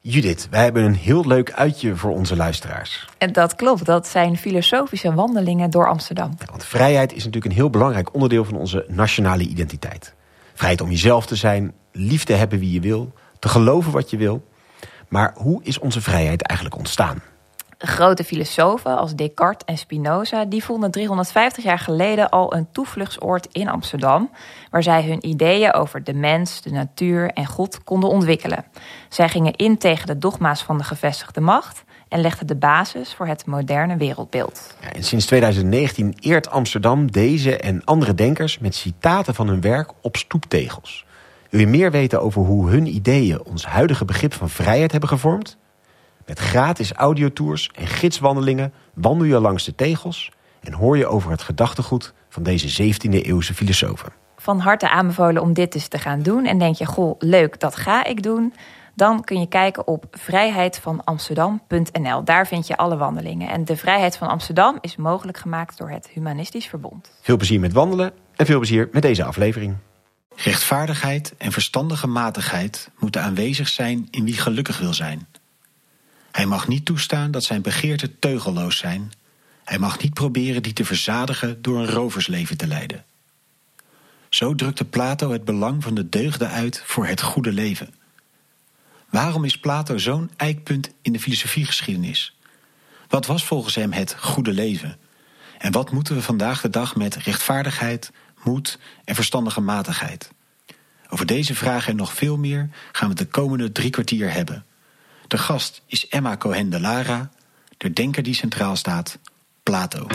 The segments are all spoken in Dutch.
Judith, wij hebben een heel leuk uitje voor onze luisteraars. En dat klopt, dat zijn filosofische wandelingen door Amsterdam. Ja, want vrijheid is natuurlijk een heel belangrijk onderdeel van onze nationale identiteit. Vrijheid om jezelf te zijn, lief te hebben wie je wil, te geloven wat je wil. Maar hoe is onze vrijheid eigenlijk ontstaan? Grote filosofen als Descartes en Spinoza die vonden 350 jaar geleden al een toevluchtsoord in Amsterdam, waar zij hun ideeën over de mens, de natuur en God konden ontwikkelen. Zij gingen in tegen de dogma's van de gevestigde macht en legden de basis voor het moderne wereldbeeld. Ja, en sinds 2019 eert Amsterdam deze en andere denkers met citaten van hun werk op stoeptegels. Wil je meer weten over hoe hun ideeën ons huidige begrip van vrijheid hebben gevormd? Met gratis audiotours en gidswandelingen wandel je langs de tegels en hoor je over het gedachtegoed van deze 17e-eeuwse filosofen. Van harte aanbevolen om dit dus te gaan doen. En denk je, goh, leuk, dat ga ik doen. Dan kun je kijken op vrijheidvanamsterdam.nl. Daar vind je alle wandelingen. En de Vrijheid van Amsterdam is mogelijk gemaakt door het Humanistisch Verbond. Veel plezier met wandelen en veel plezier met deze aflevering. Rechtvaardigheid en verstandige matigheid moeten aanwezig zijn in wie gelukkig wil zijn. Hij mag niet toestaan dat zijn begeerten teugelloos zijn. Hij mag niet proberen die te verzadigen door een roversleven te leiden. Zo drukte Plato het belang van de deugden uit voor het goede leven. Waarom is Plato zo'n eikpunt in de filosofiegeschiedenis? Wat was volgens hem het goede leven? En wat moeten we vandaag de dag met rechtvaardigheid, moed en verstandige matigheid? Over deze vragen en nog veel meer gaan we het de komende 3 kwartier hebben. De gast is Emma Cohen de Lara, de denker die centraal staat, Plato.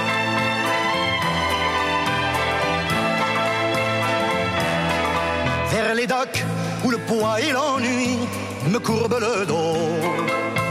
Vers les docks où le poids et l'ennui me courbent le dos.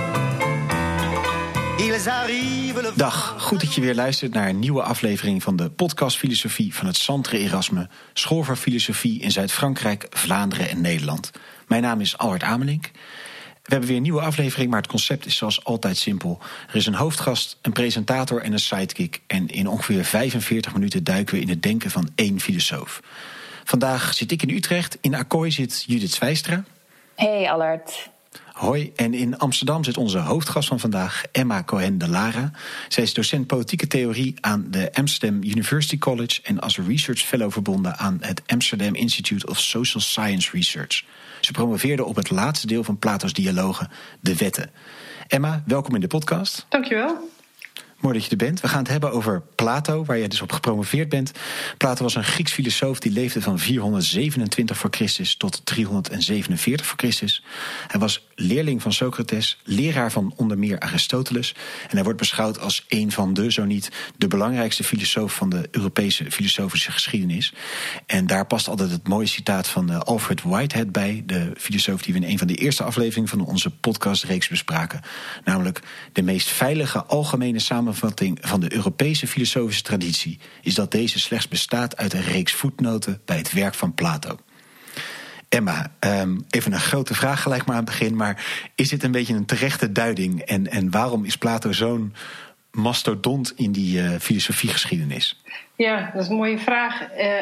Dag, goed dat je weer luistert naar een nieuwe aflevering van de podcast Filosofie van het Centre Erasme, School voor Filosofie in Zuid-Frankrijk, Vlaanderen en Nederland. Mijn naam is Albert Amelink. We hebben weer een nieuwe aflevering, maar het concept is zoals altijd simpel. Er is een hoofdgast, een presentator en een sidekick. En in ongeveer 45 minuten duiken we in het denken van 1 filosoof. Vandaag zit ik in Utrecht, in Accoy zit Judith Zwijstra. Hey Allard. Hoi, en in Amsterdam zit onze hoofdgast van vandaag, Emma Cohen de Lara. Zij is docent politieke theorie aan de Amsterdam University College en als research fellow verbonden aan het Amsterdam Institute of Social Science Research. Ze promoveerde op het laatste deel van Plato's dialogen, de wetten. Emma, welkom in de podcast. Dankjewel. Mooi dat je er bent. We gaan het hebben over Plato, waar je dus op gepromoveerd bent. Plato was een Grieks filosoof die leefde van 427 voor Christus tot 347 voor Christus. Hij was leerling van Socrates, leraar van onder meer Aristoteles. En hij wordt beschouwd als een van de, zo niet de belangrijkste filosoof van de Europese filosofische geschiedenis. En daar past altijd het mooie citaat van Alfred Whitehead bij, de filosoof die we in een van de eerste afleveringen van onze podcastreeks bespraken. Namelijk: de meest veilige algemene samenvatting van de Europese filosofische traditie is dat deze slechts bestaat uit een reeks voetnoten bij het werk van Plato. Emma, even een grote vraag gelijk maar aan het begin, maar is dit een beetje een terechte duiding? En waarom is Plato zo'n mastodont in die filosofiegeschiedenis? Ja, dat is een mooie vraag.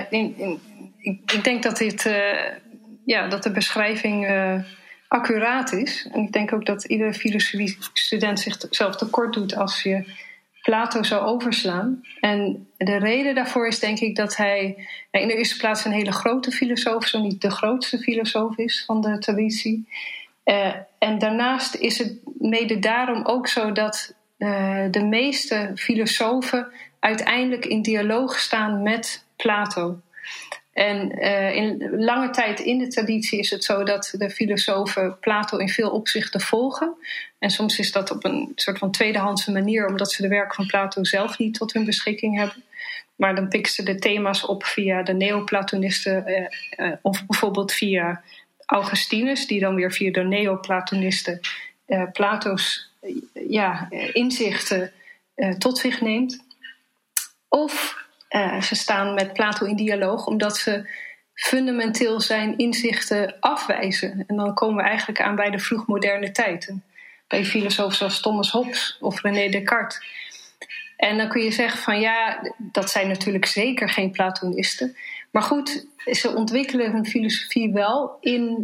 Ik denk dat dat de beschrijving accuraat is. En ik denk ook dat iedere filosofie-student zichzelf tekort doet als je Plato zou overslaan. En de reden daarvoor is denk ik dat hij in de eerste plaats een hele grote filosoof, zo niet de grootste filosoof is van de traditie. En daarnaast is het mede daarom ook zo dat de meeste filosofen uiteindelijk in dialoog staan met Plato. En in lange tijd in de traditie is het zo dat de filosofen Plato in veel opzichten volgen. En soms is dat op een soort van tweedehandse manier, omdat ze de werken van Plato zelf niet tot hun beschikking hebben. Maar dan pikken ze de thema's op via de Neoplatonisten of bijvoorbeeld via Augustinus, die dan weer via de Neoplatonisten Plato's inzichten tot zich neemt. Of ze staan met Plato in dialoog omdat ze fundamenteel zijn inzichten afwijzen. En dan komen we eigenlijk aan bij de vroegmoderne tijd. Bij filosofen zoals Thomas Hobbes of René Descartes. En dan kun je zeggen van ja, dat zijn natuurlijk zeker geen Platonisten. Maar goed, ze ontwikkelen hun filosofie wel in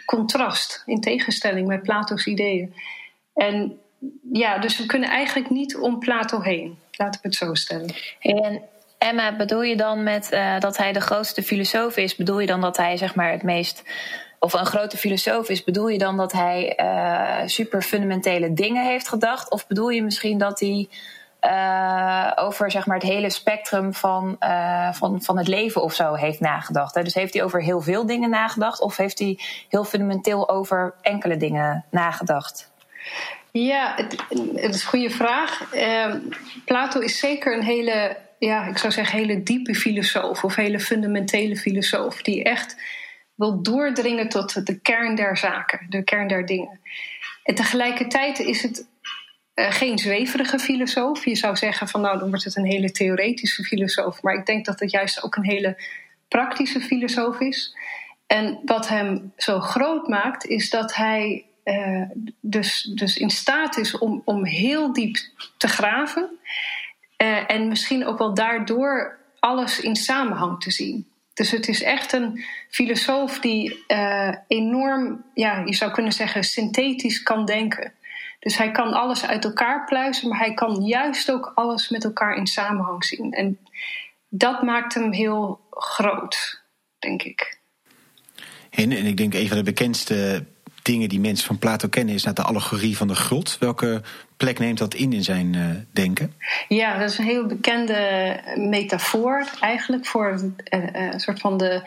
contrast, in tegenstelling met Plato's ideeën. En ja, dus we kunnen eigenlijk niet om Plato heen. Laten we het zo stellen. En Emma, bedoel je dan met dat hij de grootste filosoof is? Bedoel je dan dat hij zeg maar het meest... of een grote filosoof is, bedoel je dan dat hij super fundamentele dingen heeft gedacht? Of bedoel je misschien dat hij over zeg maar, het hele spectrum van het leven of zo heeft nagedacht? Hè? Dus heeft hij over heel veel dingen nagedacht? Of heeft hij heel fundamenteel over enkele dingen nagedacht? Ja, het is een goede vraag. Plato is zeker een hele, ik zou zeggen, hele diepe filosoof. Of hele fundamentele filosoof. Die echt wil doordringen tot de kern der zaken. De kern der dingen. En tegelijkertijd is het geen zweverige filosoof. Je zou zeggen van dan wordt het een hele theoretische filosoof. Maar ik denk dat het juist ook een hele praktische filosoof is. En wat hem zo groot maakt is dat hij dus in staat is om heel diep te graven. En misschien ook wel daardoor alles in samenhang te zien. Dus het is echt een filosoof die enorm, je zou kunnen zeggen, synthetisch kan denken. Dus hij kan alles uit elkaar pluizen, maar hij kan juist ook alles met elkaar in samenhang zien. En dat maakt hem heel groot, denk ik. En ik denk een van de bekendste dingen die mensen van Plato kennen is de allegorie van de grot. Welke plek neemt dat in zijn denken? Ja, dat is een heel bekende metafoor eigenlijk voor een soort van de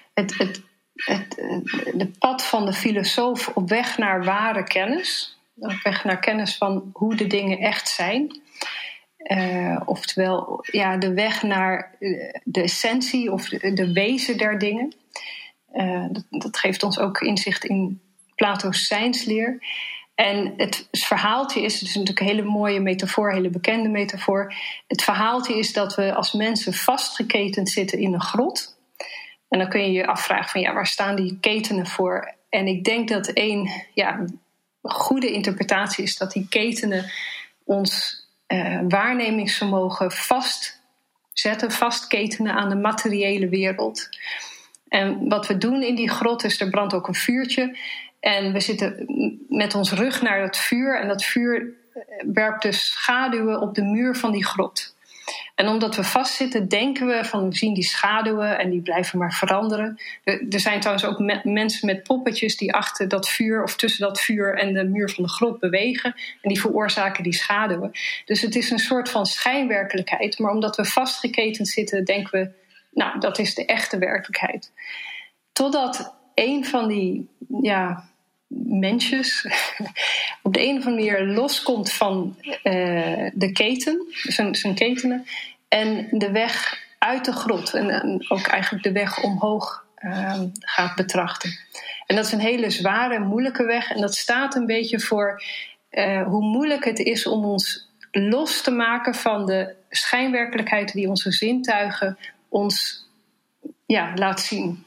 pad van de filosoof op weg naar ware kennis. Op weg naar kennis van hoe de dingen echt zijn. Oftewel, de weg naar de essentie of de wezen der dingen. Dat geeft ons ook inzicht in Plato's zijnsleer. En het verhaaltje is natuurlijk een hele mooie metafoor, een hele bekende metafoor. Het verhaaltje is dat we als mensen vastgeketend zitten in een grot. En dan kun je je afvragen van waar staan die ketenen voor? En ik denk dat een goede interpretatie is dat die ketenen ons waarnemingsvermogen vastketenen aan de materiële wereld. En wat we doen in die grot is, er brandt ook een vuurtje. En we zitten met ons rug naar dat vuur. En dat vuur werpt dus schaduwen op de muur van die grot. En omdat we vastzitten, denken we we zien die schaduwen en die blijven maar veranderen. Er zijn trouwens ook mensen met poppetjes die achter dat vuur of tussen dat vuur en de muur van de grot bewegen. En die veroorzaken die schaduwen. Dus het is een soort van schijnwerkelijkheid. Maar omdat we vastgeketend zitten, denken we, dat is de echte werkelijkheid. Totdat een van die mensjes op de een of andere manier loskomt van de keten, zijn ketenen, en de weg uit de grot en ook eigenlijk de weg omhoog gaat betrachten. En dat is een hele zware, moeilijke weg en dat staat een beetje voor hoe moeilijk het is om ons los te maken van de schijnwerkelijkheid die onze zintuigen ons laat zien.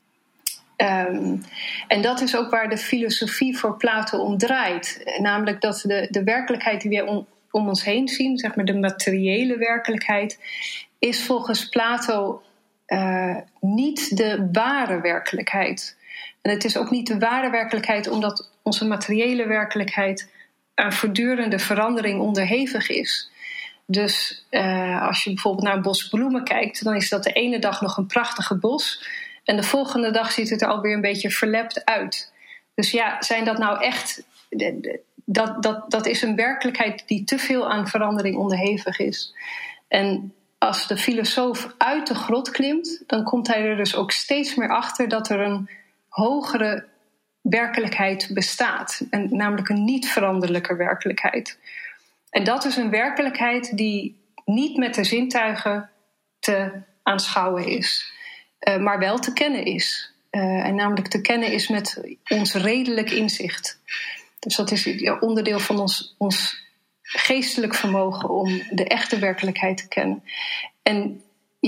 En dat is ook waar de filosofie voor Plato om draait. Namelijk dat de werkelijkheid die we om ons heen zien, zeg maar de materiële werkelijkheid, is volgens Plato niet de ware werkelijkheid. En het is ook niet de ware werkelijkheid omdat onze materiële werkelijkheid aan voortdurende verandering onderhevig is. Dus als je bijvoorbeeld naar een bos bloemen kijkt, dan is dat de ene dag nog een prachtige bos. En de volgende dag ziet het er alweer een beetje verlept uit. Dus zijn dat nou echt... Dat is een werkelijkheid die te veel aan verandering onderhevig is. En als de filosoof uit de grot klimt, dan komt hij er dus ook steeds meer achter dat er een hogere werkelijkheid bestaat. En namelijk een niet veranderlijke werkelijkheid. En dat is een werkelijkheid die niet met de zintuigen te aanschouwen is. Maar wel te kennen is. En namelijk te kennen is met ons redelijk inzicht. Dus dat is onderdeel van ons geestelijk vermogen om de echte werkelijkheid te kennen. En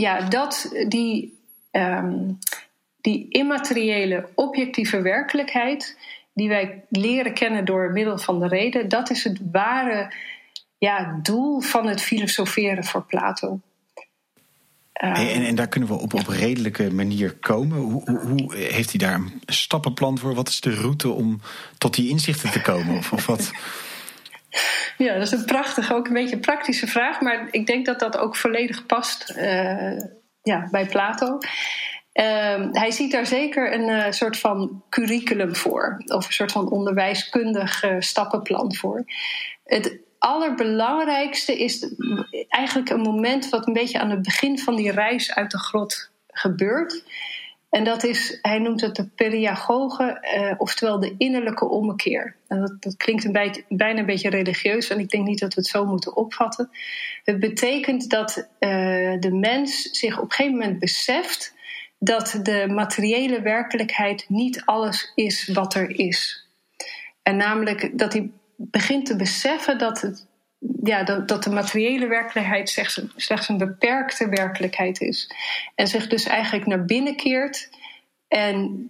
die immateriële, objectieve werkelijkheid die wij leren kennen door middel van de reden, dat is het ware doel van het filosoferen voor Plato. En daar kunnen we op redelijke manier komen. Hoe heeft hij daar een stappenplan voor? Wat is de route om tot die inzichten te komen? Of wat? Ja, dat is een prachtige, ook een beetje praktische vraag. Maar ik denk dat dat ook volledig past bij Plato. Hij ziet daar zeker een soort van curriculum voor. Of een soort van onderwijskundig stappenplan voor. Het allerbelangrijkste is eigenlijk een moment wat een beetje aan het begin van die reis uit de grot gebeurt. En dat is, hij noemt het de periagoge, oftewel de innerlijke ommekeer. En dat klinkt bijna een beetje religieus en ik denk niet dat we het zo moeten opvatten. Het betekent dat de mens zich op een gegeven moment beseft dat de materiële werkelijkheid niet alles is wat er is. En namelijk dat hij begint te beseffen dat de materiële werkelijkheid slechts een beperkte werkelijkheid is. En zich dus eigenlijk naar binnen keert en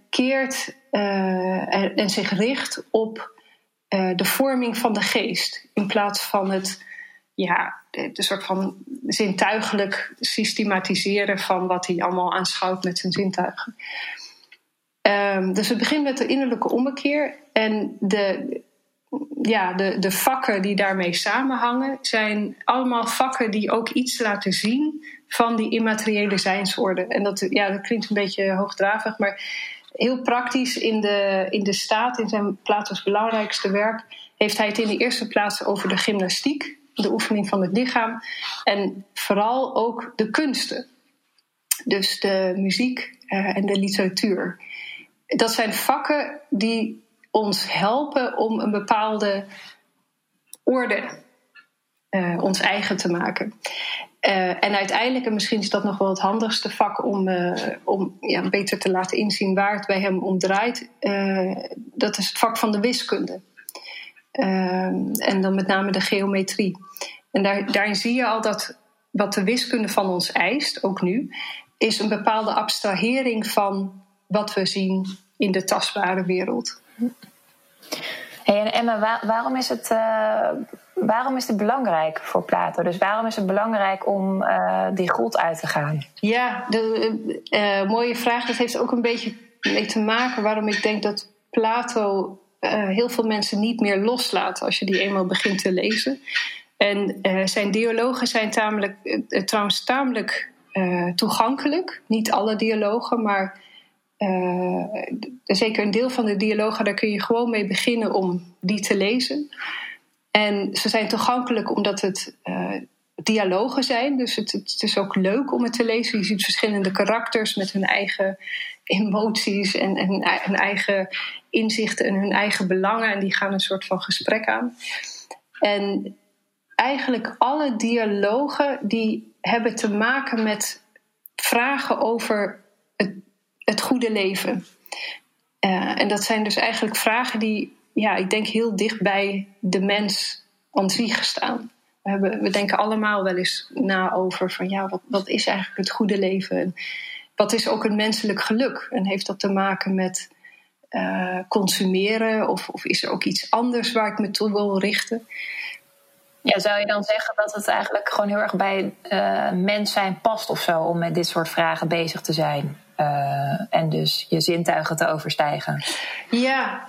zich richt op de vorming van de geest. In plaats van de soort van zintuigelijk systematiseren van wat hij allemaal aanschouwt met zijn zintuigen. Dus het begint met de innerlijke ommekeer. En de vakken die daarmee samenhangen zijn allemaal vakken die ook iets laten zien van die immateriële zijnsorde. En dat klinkt een beetje hoogdravig, maar heel praktisch in de staat, in zijn Plato's belangrijkste werk, heeft hij het in de eerste plaats over de gymnastiek, de oefening van het lichaam, en vooral ook de kunsten. Dus de muziek en de literatuur. Dat zijn vakken die ons helpen om een bepaalde orde ons eigen te maken. En uiteindelijk, en misschien is dat nog wel het handigste vak om beter te laten inzien waar het bij hem om draait, dat is het vak van de wiskunde. En dan met name de geometrie. En daarin zie je al dat wat de wiskunde van ons eist, ook nu, is een bepaalde abstrahering van wat we zien in de tastbare wereld. Hey, en Emma, waarom is het belangrijk voor Plato? Dus waarom is het belangrijk om die grot uit te gaan? Ja, mooie vraag. Dat heeft ook een beetje mee te maken waarom ik denk dat Plato heel veel mensen niet meer loslaat als je die eenmaal begint te lezen. En zijn dialogen zijn trouwens tamelijk toegankelijk. Niet alle dialogen, maar zeker een deel van de dialogen, daar kun je gewoon mee beginnen om die te lezen. En ze zijn toegankelijk omdat het dialogen zijn. Dus het is ook leuk om het te lezen. Je ziet verschillende karakters met hun eigen emoties en hun eigen inzichten en hun eigen belangen. En die gaan een soort van gesprek aan. En eigenlijk alle dialogen die hebben te maken met vragen over het goede leven. En dat zijn dus eigenlijk vragen die, ik denk, heel dicht bij de mens aan zich staan. We denken allemaal wel eens na over van wat is eigenlijk het goede leven? En wat is ook een menselijk geluk? En heeft dat te maken met consumeren? Of is er ook iets anders waar ik me toe wil richten? Ja, zou je dan zeggen dat het eigenlijk gewoon heel erg bij mens zijn past of zo om met dit soort vragen bezig te zijn? En dus je zintuigen te overstijgen? Ja,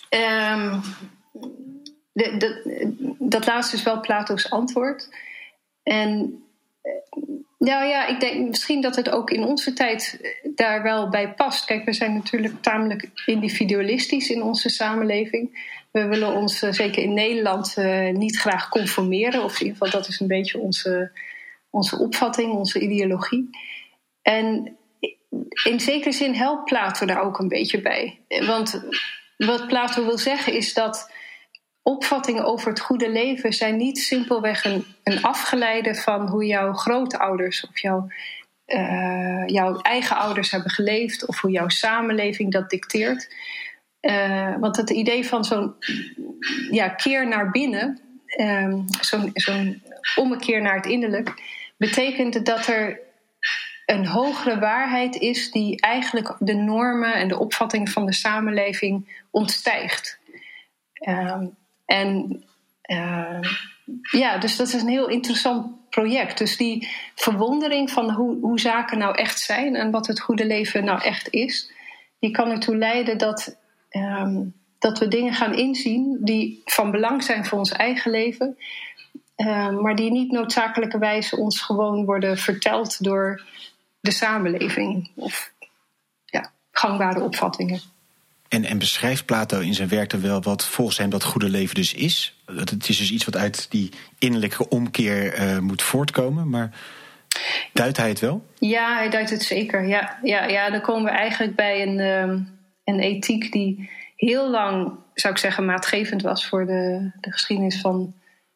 dat laatste is wel Plato's antwoord. En ik denk misschien dat het ook in onze tijd daar wel bij past. Kijk, we zijn natuurlijk tamelijk individualistisch in onze samenleving. We willen ons, zeker in Nederland, niet graag conformeren. Of in ieder geval, dat is een beetje onze opvatting, onze ideologie. En in zekere zin helpt Plato daar ook een beetje bij. Want wat Plato wil zeggen is dat opvattingen over het goede leven zijn niet simpelweg een afgeleide van hoe jouw grootouders of jouw eigen ouders hebben geleefd of hoe jouw samenleving dat dicteert. Want het idee van zo'n keer naar binnen, zo'n ommekeer naar het innerlijk, betekent dat er een hogere waarheid is die eigenlijk de normen en de opvattingen van de samenleving ontstijgt. En Dus dat is een heel interessant project. Dus die verwondering van hoe zaken nou echt zijn en wat het goede leven nou echt is, die kan ertoe leiden dat we dingen gaan inzien die van belang zijn voor ons eigen leven, maar die niet noodzakelijkerwijs ons gewoon worden verteld door de samenleving of gangbare opvattingen. En beschrijft Plato in zijn werk dan wel wat volgens hem dat goede leven dus is? Het is dus iets wat uit die innerlijke omkeer moet voortkomen, maar duidt hij het wel? Ja, hij duidt het zeker. Ja, dan komen we eigenlijk bij een ethiek die heel lang, zou ik zeggen, maatgevend was voor de geschiedenis van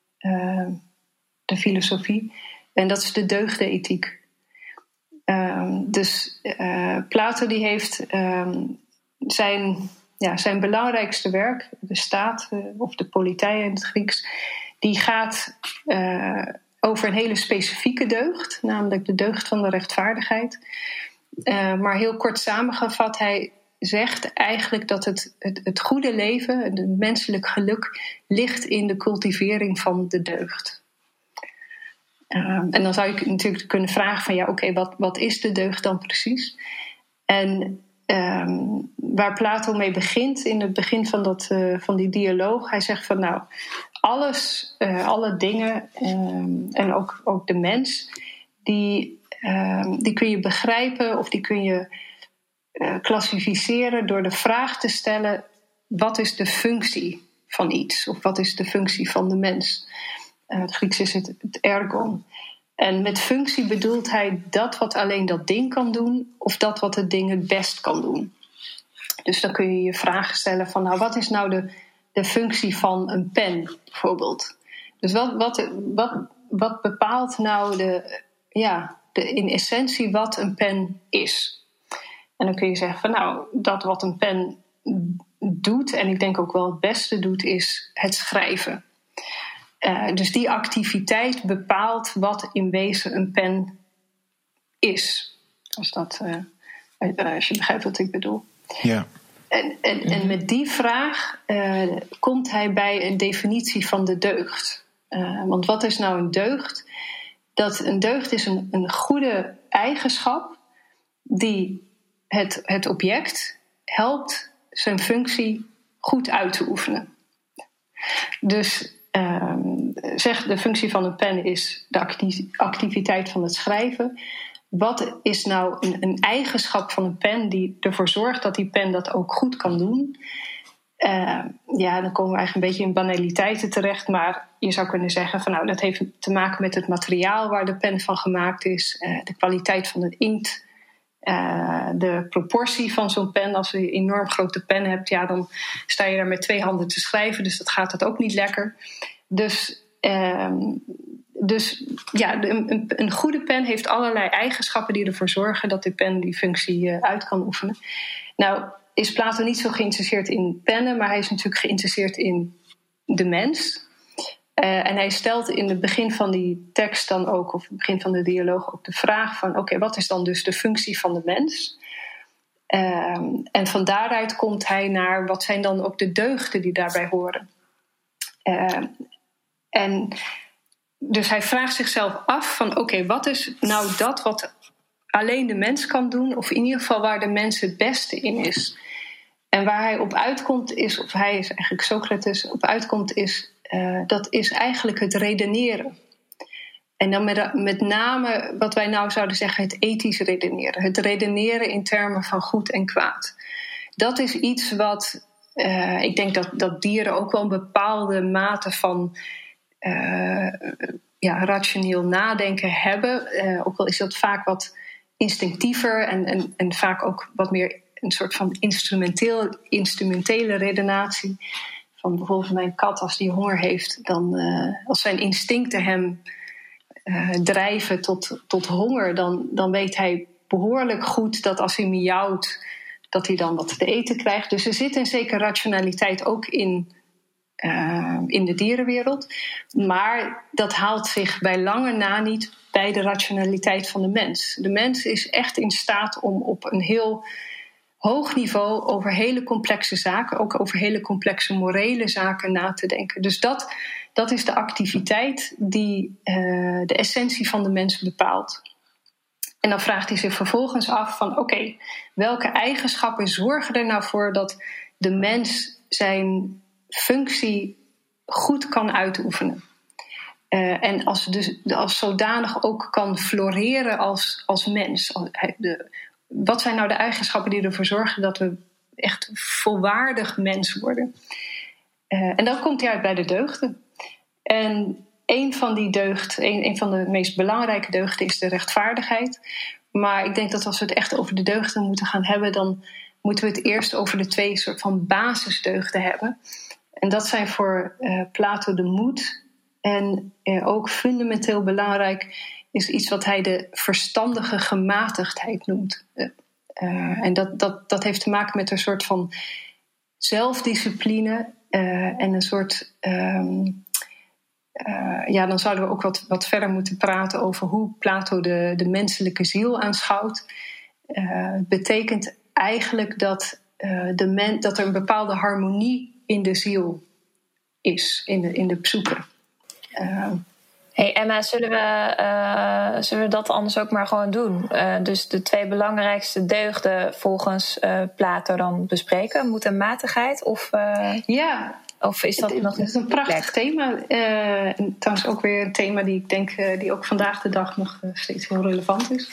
de filosofie. En dat is de deugdenethiek. Plato die heeft zijn belangrijkste werk, de staat of de politeia in het Grieks, die gaat over een hele specifieke deugd, namelijk de deugd van de rechtvaardigheid. Maar heel kort samengevat, hij zegt eigenlijk dat het goede leven, het menselijk geluk, ligt in de cultivering van de deugd. En dan zou je natuurlijk kunnen vragen van wat is de deugd dan precies? En waar Plato mee begint in het begin van die dialoog, hij zegt van alles, alle dingen en ook de mens, die kun je begrijpen of die kun je klassificeren door de vraag te stellen: wat is de functie van iets? Of wat is de functie van de mens? Het Grieks is het ergon. En met functie bedoelt hij dat wat alleen dat ding kan doen, of dat wat het ding het best kan doen. Dus dan kun je je vragen stellen van wat is nou de functie van een pen bijvoorbeeld? Dus wat bepaalt nou in essentie wat een pen is? En dan kun je zeggen van dat wat een pen doet, en ik denk ook wel het beste doet, is het schrijven. Dus die activiteit bepaalt wat in wezen een pen is. Als je begrijpt wat ik bedoel. Ja. En met die vraag komt hij bij een definitie van de deugd. Want wat is nou een deugd? Een deugd is een goede eigenschap die het object helpt zijn functie goed uit te oefenen. Dus de functie van een pen is de activiteit van het schrijven. Wat is nou een eigenschap van een pen die ervoor zorgt dat die pen dat ook goed kan doen? Dan komen we eigenlijk een beetje in banaliteiten terecht, maar je zou kunnen zeggen van dat heeft te maken met het materiaal waar de pen van gemaakt is, de kwaliteit van het inkt, de proportie van zo'n pen. Als je een enorm grote pen hebt, dan sta je daar met 2 handen te schrijven, dus dat gaat het ook niet lekker. Een goede pen heeft allerlei eigenschappen die ervoor zorgen dat de pen die functie uit kan oefenen. Nou is Plato niet zo geïnteresseerd in pennen, maar hij is natuurlijk geïnteresseerd in de mens. En hij stelt in het begin van die tekst dan ook, of het begin van de dialoog, ook de vraag van wat is dan dus de functie van de mens? En van daaruit komt hij naar wat zijn dan ook de deugden die daarbij horen. En dus hij vraagt zichzelf af van wat is nou dat wat alleen de mens kan doen, of in ieder geval waar de mens het beste in is. En waar hij op uitkomt is, of hij is eigenlijk Socrates op uitkomt is, dat is eigenlijk het redeneren. En dan met name wat wij nou zouden zeggen het ethisch redeneren. Het redeneren in termen van goed en kwaad. Dat is iets wat, ik denk dat dieren ook wel een bepaalde mate van rationeel nadenken hebben. Ook al is dat vaak wat instinctiever en vaak ook wat meer een soort van instrumentele redenatie. Van bijvoorbeeld mijn kat, als die honger heeft, dan als zijn instincten hem drijven tot honger, dan weet hij behoorlijk goed dat als hij miauwt, dat hij dan wat te eten krijgt. Dus er zit een zekere rationaliteit ook in de dierenwereld. Maar dat haalt zich bij lange na niet bij de rationaliteit van de mens. De mens is echt in staat om op een heel hoog niveau over hele complexe zaken, ook over hele complexe morele zaken na te denken. Dus dat is de activiteit die de essentie van de mens bepaalt. En dan vraagt hij zich vervolgens af van oké, welke eigenschappen zorgen er nou voor dat de mens zijn functie goed kan uitoefenen. En als zodanig ook kan floreren als mens. Wat zijn nou de eigenschappen die ervoor zorgen dat we echt volwaardig mens worden? En dan komt hij uit bij de deugden. En een van die deugden, een van de meest belangrijke deugden is de rechtvaardigheid. Maar ik denk dat als we het echt over de deugden moeten gaan hebben, dan moeten we het eerst over de 2 soort van basisdeugden hebben. En dat zijn voor Plato de moed. En ook fundamenteel belangrijk is iets wat hij de verstandige gematigdheid noemt. En dat heeft te maken met een soort van zelfdiscipline en een soort... dan zouden we ook wat verder moeten praten over hoe Plato de menselijke ziel aanschouwt. Betekent eigenlijk dat er een bepaalde harmonie in de ziel is, in de psyche. Hey Emma, zullen we dat anders ook maar gewoon doen? Dus de 2 belangrijkste deugden volgens Plato dan bespreken. Moed en matigheid? Ja. Of is dat nog is een prachtig thema. Trouwens ook weer een thema die ik denk die ook vandaag de dag nog steeds heel relevant is.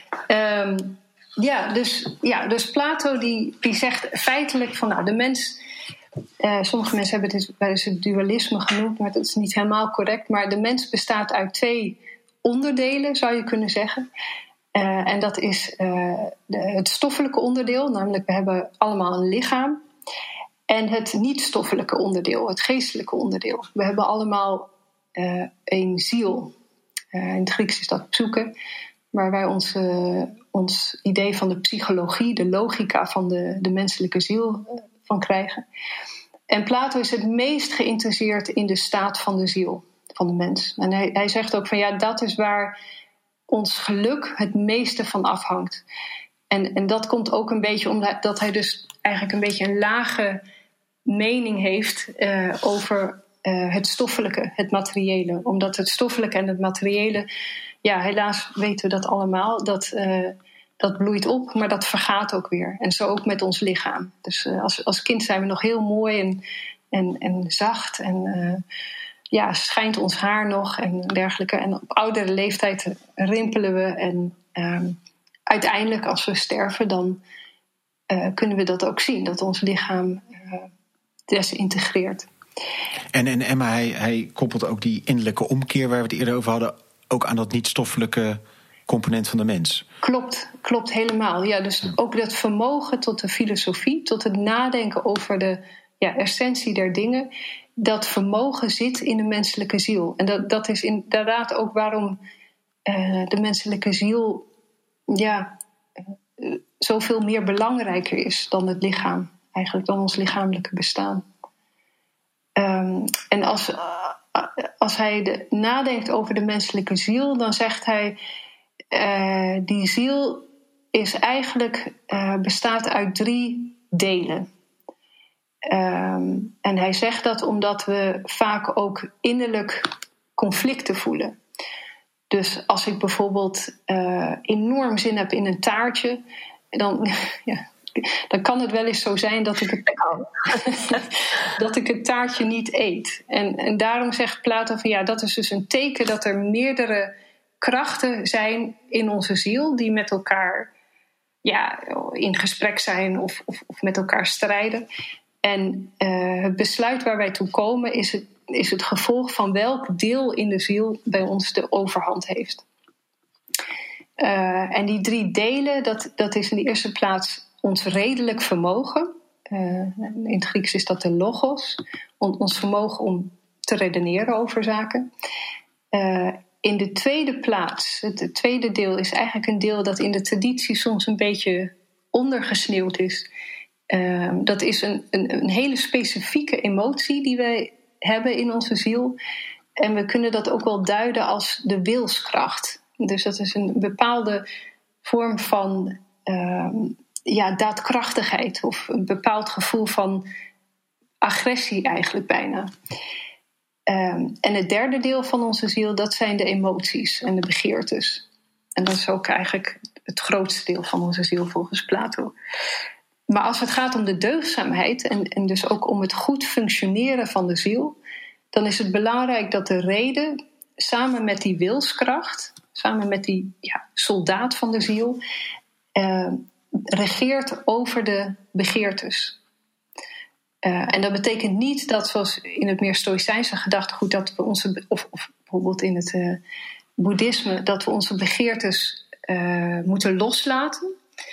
Dus Plato die zegt feitelijk van de mens... sommige mensen hebben dit bij het dualisme genoemd, maar dat is niet helemaal correct. Maar de mens bestaat uit 2 onderdelen, zou je kunnen zeggen. En dat is het stoffelijke onderdeel, namelijk we hebben allemaal een lichaam. En het niet-stoffelijke onderdeel, het geestelijke onderdeel. We hebben allemaal een ziel. In het Grieks is dat psyche. Waar wij ons idee van de psychologie, de logica van de menselijke ziel van krijgen. En Plato is het meest geïnteresseerd in de staat van de ziel, van de mens. En hij zegt ook van dat is waar ons geluk het meeste van afhangt. En dat komt ook een beetje omdat hij dus eigenlijk een beetje een lage mening heeft over het stoffelijke, het materiële. Omdat het stoffelijke en het materiële, helaas weten we dat allemaal, dat bloeit op, maar dat vergaat ook weer. En zo ook met ons lichaam. Dus als kind zijn we nog heel mooi en zacht. En schijnt ons haar nog en dergelijke. En op oudere leeftijd rimpelen we. En uiteindelijk, als we sterven, dan kunnen we dat ook zien. Dat ons lichaam desintegreert. En Emma, hij koppelt ook die innerlijke omkeer waar we het eerder over hadden, ook aan dat niet-stoffelijke component van de mens. Klopt helemaal. Ja, dus ook dat vermogen tot de filosofie, tot het nadenken over de essentie der dingen, dat vermogen zit in de menselijke ziel. En dat is inderdaad ook waarom de menselijke ziel zoveel meer belangrijker is dan het lichaam. Eigenlijk dan ons lichamelijke bestaan. En als hij nadenkt over de menselijke ziel, dan zegt hij, die ziel is eigenlijk, bestaat uit 3 delen. En hij zegt dat omdat we vaak ook innerlijk conflicten voelen. Dus als ik bijvoorbeeld enorm zin heb in een taartje, dan kan het wel eens zo zijn dat ik het taartje niet eet. En daarom zegt Plato van dat is dus een teken dat er meerdere krachten zijn in onze ziel die met elkaar in gesprek zijn of met elkaar strijden. En het besluit waar wij toe komen is het gevolg van welk deel in de ziel bij ons de overhand heeft. En die 3 delen, dat is in de eerste plaats ons redelijk vermogen. In het Grieks is dat de logos. Ons vermogen om te redeneren over zaken. In de tweede plaats, het tweede deel is eigenlijk een deel dat in de traditie soms een beetje ondergesneeuwd is. Dat is een hele specifieke emotie die wij hebben in onze ziel. En we kunnen dat ook wel duiden als de wilskracht. Dus dat is een bepaalde vorm van daadkrachtigheid. Of een bepaald gevoel van agressie eigenlijk bijna. En het derde deel van onze ziel, dat zijn de emoties en de begeertes. En dat is ook eigenlijk het grootste deel van onze ziel volgens Plato. Maar als het gaat om de deugdzaamheid en dus ook om het goed functioneren van de ziel, dan is het belangrijk dat de reden samen met die wilskracht, samen met die soldaat van de ziel, regeert over de begeertes. En dat betekent niet dat, zoals in het meer stoïcijnse gedachtegoed, dat we of bijvoorbeeld in het boeddhisme, dat we onze begeertes moeten loslaten.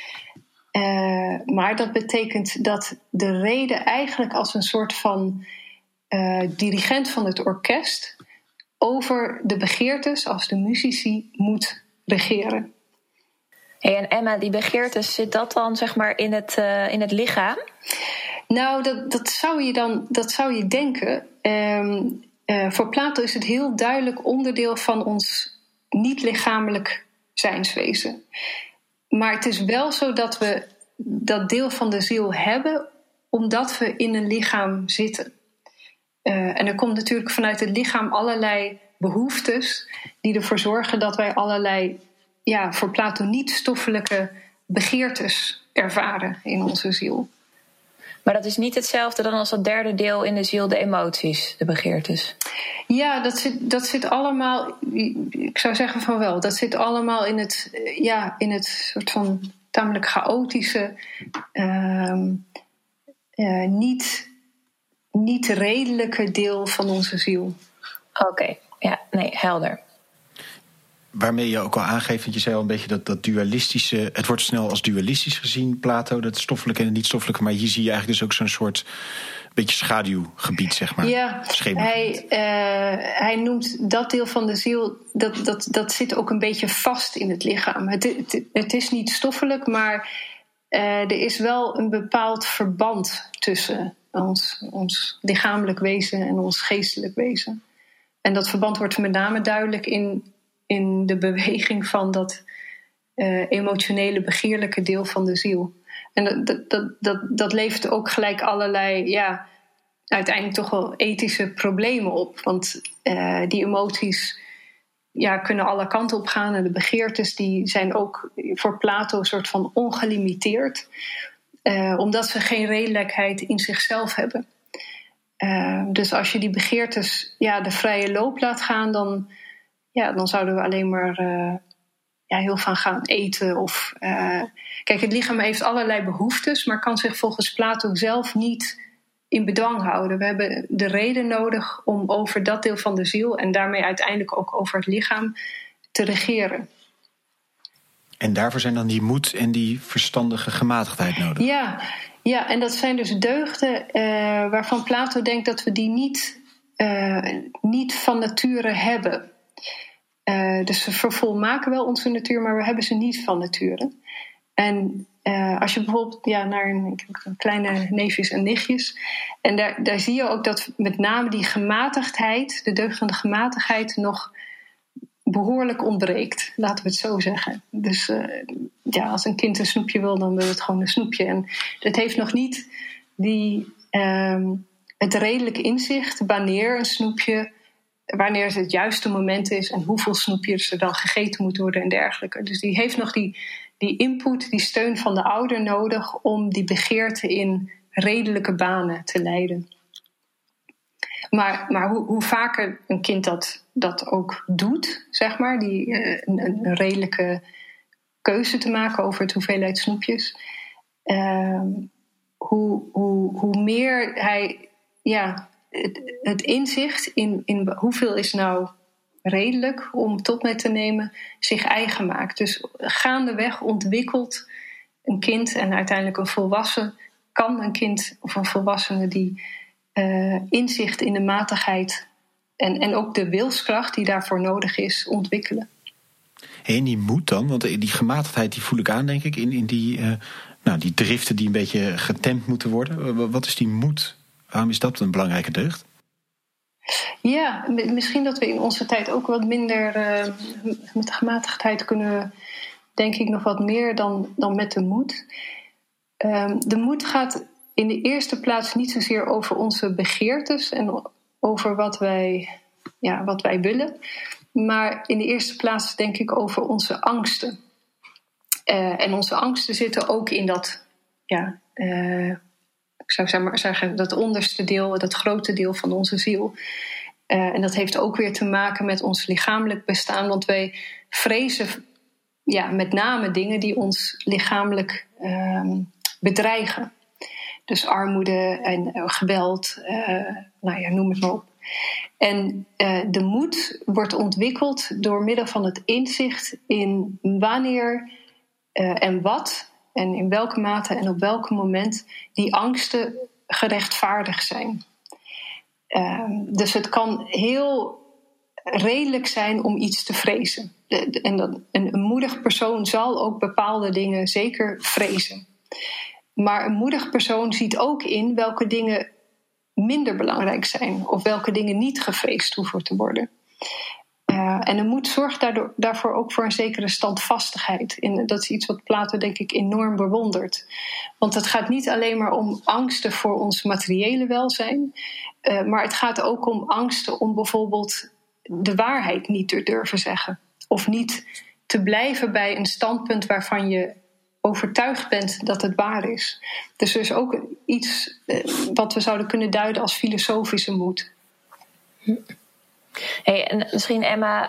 Maar dat betekent dat de reden eigenlijk als een soort van dirigent van het orkest over de begeertes als de muzici moet regeren. Hey, en Emma, die begeertes, zit dat dan zeg maar in het lichaam? Nou, dat zou je denken. Voor Plato is het heel duidelijk onderdeel van ons niet-lichamelijk zijnswezen. Maar het is wel zo dat we dat deel van de ziel hebben, omdat we in een lichaam zitten. En er komt natuurlijk vanuit het lichaam allerlei behoeftes die ervoor zorgen dat wij allerlei, voor Plato niet stoffelijke begeertes ervaren in onze ziel. Maar dat is niet hetzelfde dan als dat derde deel in de ziel, de emoties, de begeertes? Ja, dat zit allemaal, ik zou zeggen van wel, dat zit allemaal in het soort van tamelijk chaotische, niet redelijke deel van onze ziel. Oké, helder. Waarmee je ook al aangeeft, want je zei al een beetje dat dualistische, het wordt snel als dualistisch gezien, Plato, dat stoffelijke en het niet-stoffelijke, maar hier zie je eigenlijk dus ook zo'n soort beetje schaduwgebied, zeg maar. Ja, hij noemt dat deel van de ziel, dat zit ook een beetje vast in het lichaam. Het is niet stoffelijk, maar er is wel een bepaald verband tussen ons lichamelijk wezen en ons geestelijk wezen. En dat verband wordt met name duidelijk in de beweging van dat emotionele, begeerlijke deel van de ziel. En dat levert ook gelijk allerlei, uiteindelijk toch wel ethische problemen op. Want die emoties kunnen alle kanten op gaan. En de begeertes die zijn ook voor Plato een soort van ongelimiteerd. Omdat ze geen redelijkheid in zichzelf hebben. Dus als je die begeertes de vrije loop laat gaan, dan zouden we alleen maar heel van gaan eten. Kijk, het lichaam heeft allerlei behoeftes, maar kan zich volgens Plato zelf niet in bedwang houden. We hebben de reden nodig om over dat deel van de ziel en daarmee uiteindelijk ook over het lichaam te regeren. En daarvoor zijn dan die moed en die verstandige gematigdheid nodig. Ja, en dat zijn dus deugden waarvan Plato denkt dat we die niet van nature hebben. Dus we vervolmaken wel onze natuur, maar we hebben ze niet van nature. En als je bijvoorbeeld naar een kleine neefjes en nichtjes, en daar zie je ook dat met name die gematigdheid, de deugd van de gematigheid, nog behoorlijk ontbreekt, laten we het zo zeggen. Dus als een kind een snoepje wil, dan wil het gewoon een snoepje. En het heeft nog niet het redelijke inzicht wanneer het juiste moment is en hoeveel snoepjes er dan gegeten moet worden en dergelijke. Dus die heeft nog die input, die steun van de ouder nodig om die begeerte in redelijke banen te leiden. Maar hoe vaker een kind dat ook doet, zeg maar, een redelijke keuze te maken over het hoeveelheid snoepjes, hoe meer hij het inzicht in hoeveel is nou redelijk om tot met te nemen, zich eigen maakt. Dus gaandeweg ontwikkelt een kind en uiteindelijk een volwassen, kan een kind of een volwassene die inzicht in de matigheid en ook de wilskracht die daarvoor nodig is, ontwikkelen. En die moed dan, want die gematigdheid die voel ik aan, denk ik, in die driften die een beetje getemd moeten worden. Wat is die moed? Waarom is dat een belangrijke deugd? Ja, misschien dat we in onze tijd ook wat minder met de gematigdheid kunnen, denk ik, nog wat meer dan met de moed. De moed gaat in de eerste plaats niet zozeer over onze begeertes en over wat wij willen. Maar in de eerste plaats denk ik over onze angsten. En onze angsten zitten ook in dat, ik zou maar zeggen, dat onderste deel, dat grote deel van onze ziel. En dat heeft ook weer te maken met ons lichamelijk bestaan. Want wij vrezen met name dingen die ons lichamelijk bedreigen. Dus armoede en geweld, noem het maar op. En de moed wordt ontwikkeld door middel van het inzicht in wanneer en wat en in welke mate en op welk moment die angsten gerechtvaardigd zijn. Dus het kan heel redelijk zijn om iets te vrezen. Een moedig persoon zal ook bepaalde dingen zeker vrezen. Maar een moedig persoon ziet ook in welke dingen minder belangrijk zijn. Of welke dingen niet gevreesd hoeven te worden. En de moed zorgt daarvoor ook voor een zekere standvastigheid. Dat is iets wat Plato denk ik enorm bewondert. Want het gaat niet alleen maar om angsten voor ons materiële welzijn. Maar het gaat ook om angsten om bijvoorbeeld de waarheid niet te durven zeggen. Of niet te blijven bij een standpunt waarvan je overtuigd bent dat het waar is. Dus er is ook iets wat we zouden kunnen duiden als filosofische moed. Hey, en misschien Emma,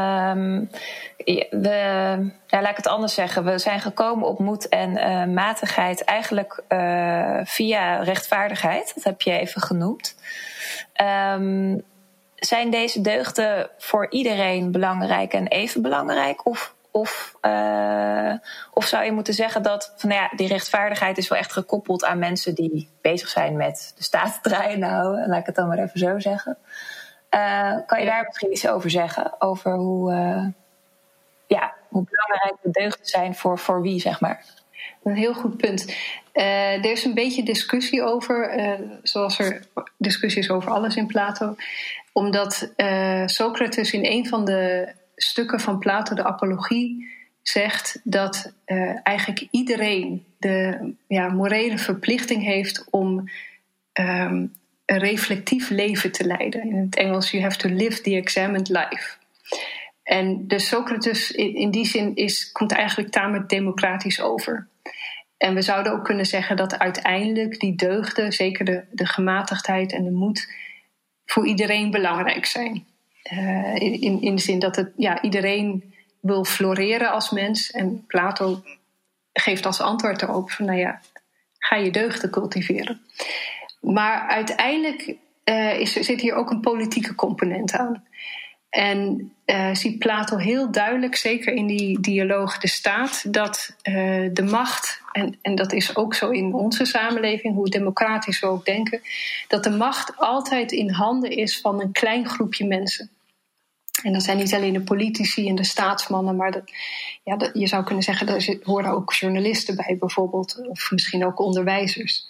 laat ik het anders zeggen. We zijn gekomen op moed en matigheid eigenlijk via rechtvaardigheid. Dat heb je even genoemd. Zijn deze deugden voor iedereen belangrijk en even belangrijk? Of zou je moeten zeggen dat die rechtvaardigheid is wel echt gekoppeld aan mensen die bezig zijn met de staat te draaien? Nou, laat ik het dan maar even zo zeggen. Kan je daar misschien iets over zeggen? Over hoe belangrijk de deugden zijn voor wie, zeg maar? Een heel goed punt. Er is een beetje discussie over, zoals er discussie is over alles in Plato. Omdat Socrates in een van de stukken van Plato, de Apologie, zegt dat eigenlijk iedereen de morele verplichting heeft om een reflectief leven te leiden. In het Engels, you have to live the examined life. En dus Socrates in die zin komt eigenlijk tamelijk democratisch over. En we zouden ook kunnen zeggen dat uiteindelijk die deugden, zeker de gematigdheid en de moed, voor iedereen belangrijk zijn. In de zin dat iedereen wil floreren als mens. En Plato geeft als antwoord erop van ga je deugden cultiveren. Maar uiteindelijk zit hier ook een politieke component aan. En ziet Plato heel duidelijk, zeker in die dialoog de staat, dat de macht, en dat is ook zo in onze samenleving, hoe democratisch we ook denken, dat de macht altijd in handen is van een klein groepje mensen. En dat zijn niet alleen de politici en de staatsmannen, maar je zou kunnen zeggen, daar horen ook journalisten bij bijvoorbeeld, of misschien ook onderwijzers.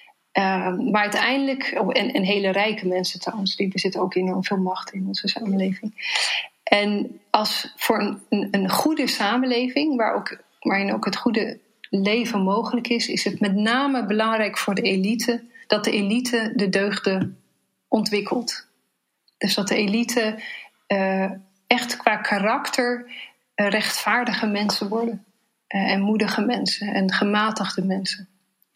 Maar uiteindelijk, en hele rijke mensen trouwens, die bezitten ook enorm veel macht in onze samenleving. En als voor een goede samenleving, waarin ook het goede leven mogelijk is het met name belangrijk voor de elite dat de elite de deugden ontwikkelt. Dus dat de elite echt qua karakter rechtvaardige mensen worden. En moedige mensen en gematigde mensen.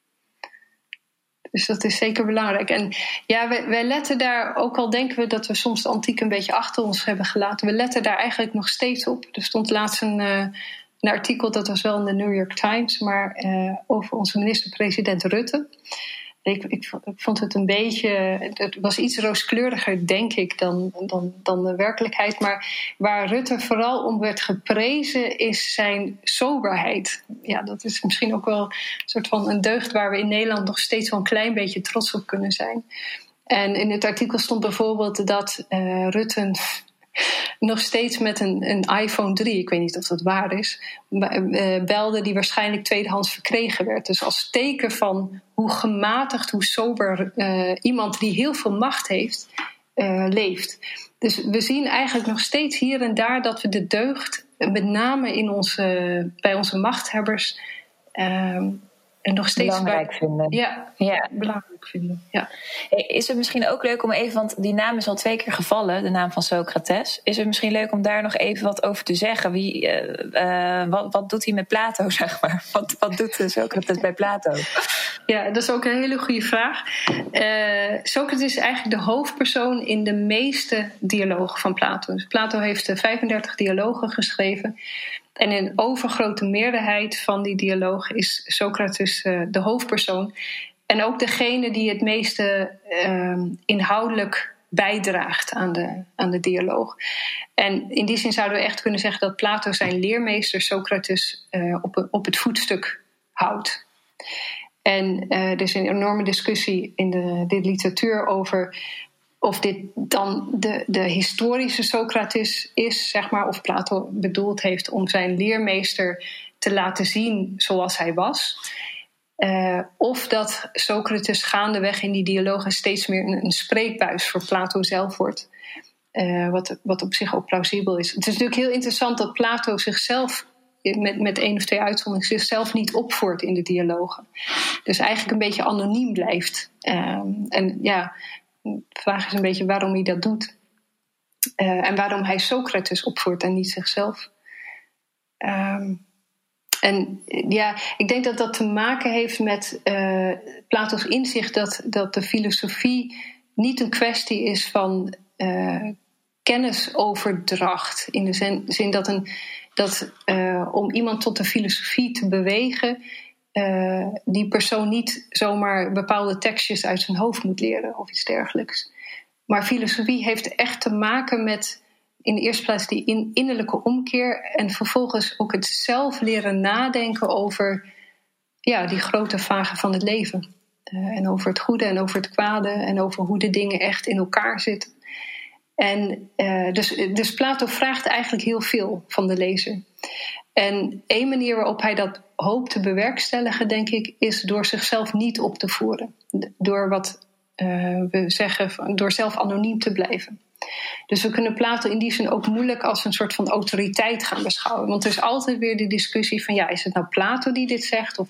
Dus dat is zeker belangrijk. En wij letten daar, ook al denken we dat we soms de antiek een beetje achter ons hebben gelaten, we letten daar eigenlijk nog steeds op. Er stond laatst een artikel, dat was wel in de New York Times, maar over onze minister-president Rutte. Ik vond het een beetje, het was iets rooskleuriger, denk ik, dan de werkelijkheid. Maar waar Rutte vooral om werd geprezen, is zijn soberheid. Ja, dat is misschien ook wel een soort van een deugd waar we in Nederland nog steeds wel een klein beetje trots op kunnen zijn. En in het artikel stond bijvoorbeeld dat Rutte nog steeds met een iPhone 3, ik weet niet of dat waar is, belde die waarschijnlijk tweedehands verkregen werd. Dus als teken van hoe gematigd, hoe sober iemand die heel veel macht heeft, leeft. Dus we zien eigenlijk nog steeds hier en daar dat we de deugd, met name bij onze machthebbers, nog steeds belangrijk vinden. Ja, belangrijk vinden. Ja. Is het misschien ook leuk om even, want die naam is al 2 keer gevallen, de naam van Socrates. Is het misschien leuk om daar nog even wat over te zeggen? Wat doet hij met Plato, zeg maar? Wat doet Socrates bij Plato? Ja, dat is ook een hele goede vraag. Socrates is eigenlijk de hoofdpersoon in de meeste dialogen van Plato. Dus Plato heeft 35 dialogen geschreven. En in een overgrote meerderheid van die dialogen is Socrates de hoofdpersoon. En ook degene die het meeste inhoudelijk bijdraagt aan de dialoog. En in die zin zouden we echt kunnen zeggen dat Plato zijn leermeester Socrates op het voetstuk houdt. En er is een enorme discussie in de literatuur over of dit dan de historische Socrates is, zeg maar, of Plato bedoeld heeft om zijn leermeester te laten zien zoals hij was. Of dat Socrates gaandeweg in die dialogen steeds meer een spreekbuis voor Plato zelf wordt. Wat op zich ook plausibel is. Het is natuurlijk heel interessant dat Plato zichzelf, met 1 of 2 uitzonderingen, zichzelf niet opvoert in de dialogen. Dus eigenlijk een beetje anoniem blijft. En ja, de vraag is een beetje waarom hij dat doet. En waarom hij Socrates opvoert en niet zichzelf. En ja, ik denk dat dat te maken heeft met Plato's inzicht dat de filosofie niet een kwestie is van kennisoverdracht. In de zin dat om iemand tot de filosofie te bewegen, die persoon niet zomaar bepaalde tekstjes uit zijn hoofd moet leren of iets dergelijks. Maar filosofie heeft echt te maken met in de eerste plaats die innerlijke omkeer en vervolgens ook het zelf leren nadenken over die grote vragen van het leven. En over het goede en over het kwade en over hoe de dingen echt in elkaar zitten. En dus Plato vraagt eigenlijk heel veel van de lezer. En één manier waarop hij dat hoopt te bewerkstelligen, denk ik, is door zichzelf niet op te voeren. Door wat we zeggen, door zelf anoniem te blijven. Dus we kunnen Plato in die zin ook moeilijk als een soort van autoriteit gaan beschouwen. Want er is altijd weer de discussie van, is het nou Plato die dit zegt?